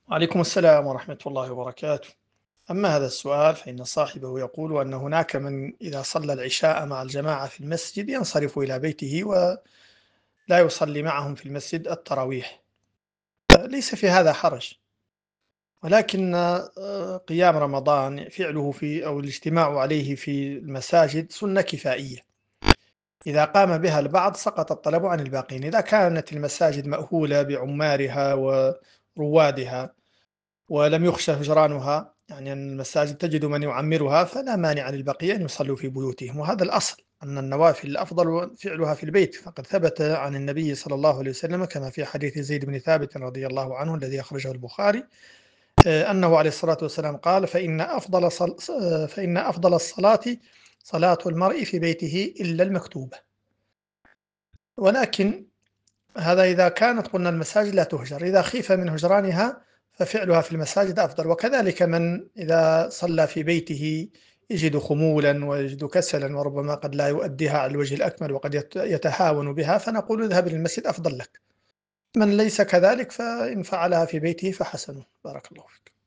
وعليكم السلام ورحمة الله وبركاته. أما هذا السؤال فإن صاحبه يقول أن هناك من إذا صلى العشاء مع الجماعة في المسجد ينصرف إلى بيته ولا يصلي معهم في المسجد التراويح. ليس في هذا حرج، ولكن قيام رمضان فعله في أو الاجتماع عليه في المساجد سنة كفائية، إذا قام بها البعض سقط الطلب عن الباقين. إذا كانت المساجد مأهولة بعمارها وروادها ولم يخشى هجرانها، يعني أن المساجد تجد من يعمرها، فلا مانع للبقية أن يصلوا في بيوتهم، وهذا الأصل أن النوافل الأفضل فعلها في البيت. فقد ثبت عن النبي صلى الله عليه وسلم كما في حديث زيد بن ثابت رضي الله عنه الذي أخرجه البخاري، أنه عليه الصلاة والسلام قال: فإن أفضل الصلاة صلاة المرء في بيته إلا المكتوبة. ولكن هذا إذا كانت قلنا المساجد لا تهجر، إذا خيف من هجرانها ففعلها في المساجد أفضل. وكذلك من إذا صلى في بيته يجد خمولا ويجد كسلا وربما قد لا يؤديها على الوجه الأكمل وقد يتهاون بها، فنقول اذهب إلى المسجد أفضل لك. من ليس كذلك فإن فعلها في بيته فحسن. بارك الله فيك.